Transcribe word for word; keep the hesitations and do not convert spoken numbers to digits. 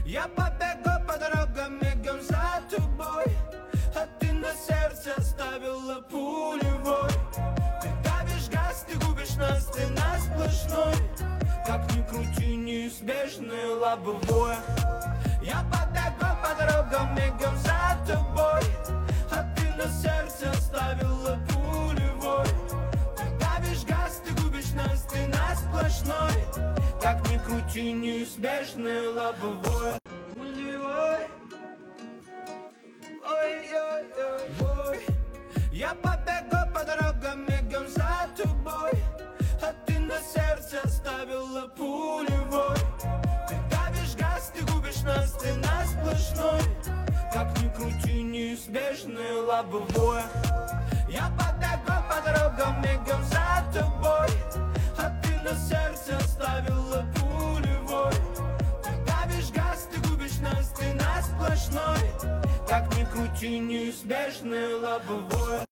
Я побегу по дорогам, мигом за тобой, а ты на сердце оставила пулевой. Ты давишь газ, ты губишь нас, ты на сплошной. Как ни крути, неизбежное лобовое. Я побегу по дорогам, мигом за тобой, а ты на сердце оставила пулевой. Ты давишь газ, ты губишь нас, ты на сплошной. Как ни крути, неизбежное лобовое. Пулевой. Ой-ой-ой-ой. Я побегу по дорогам, мигом за тобой, а ты на сердце оставила пулевой. Ты давишь газ, ты губишь нас, ты на сплошной. Как ни крути, неизбежное лобовое. Я побегу по дорогам, мигом за тобой, а ты на сердце оставила пулевой. Ты давишь газ, ты губишь нас, ты на сплошной. Как ни крути, неизбежное лобовое.